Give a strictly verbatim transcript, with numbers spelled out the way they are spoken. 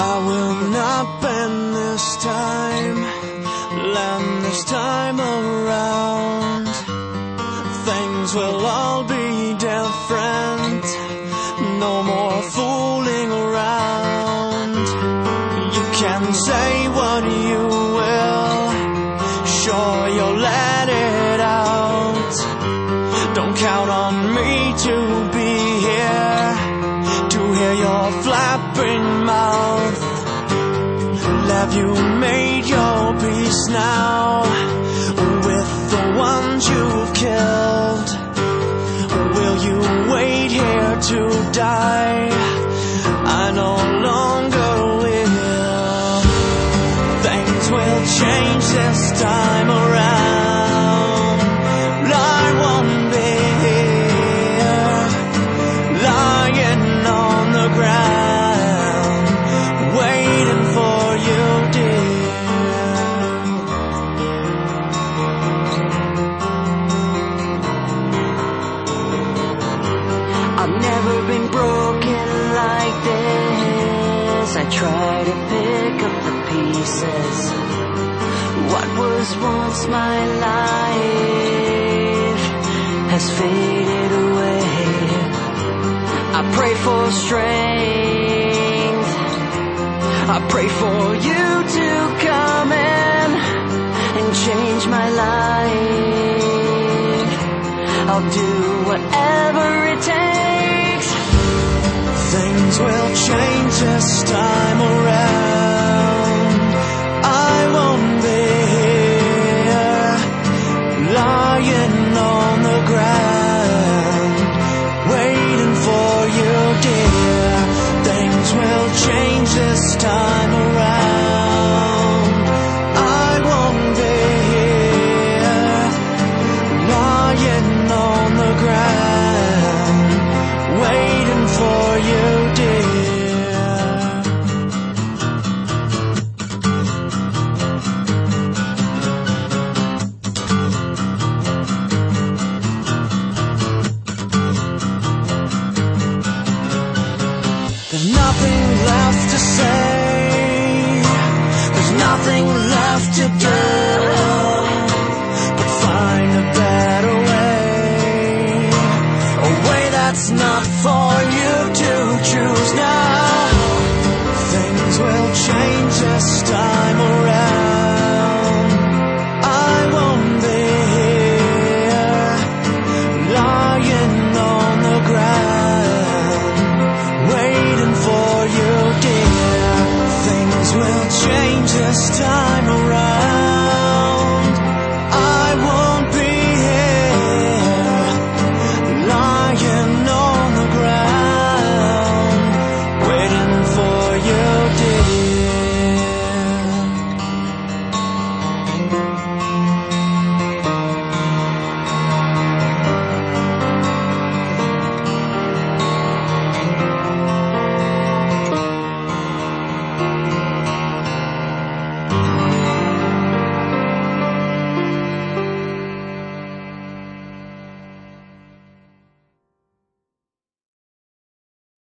I will not bend this time, lend this time around. Things will all be different, no more fooling around. You can say what you will, sure you'll let it out. Don't count on me to be here to hear your flapping mouth. Have you made your peace now with the ones you've killed? Will you wait here to die? I no longer will. Things will change this time around. I won't be here, lying on the ground, waiting for you, dear. I've never been broken like this. I try to pick up the pieces. What was once my life has faded away. I pray for strength, I pray for you to come in and change my life. I'll do whatever it takes. Things will change this time around. I won't be here, lying on the ground, waiting for you, dear. Things will change this time around. I won't be here, lying on the ground, waiting for you, dear. There's nothing left to say, there's nothing left to do, but find a better way, a way that's not for you to choose now.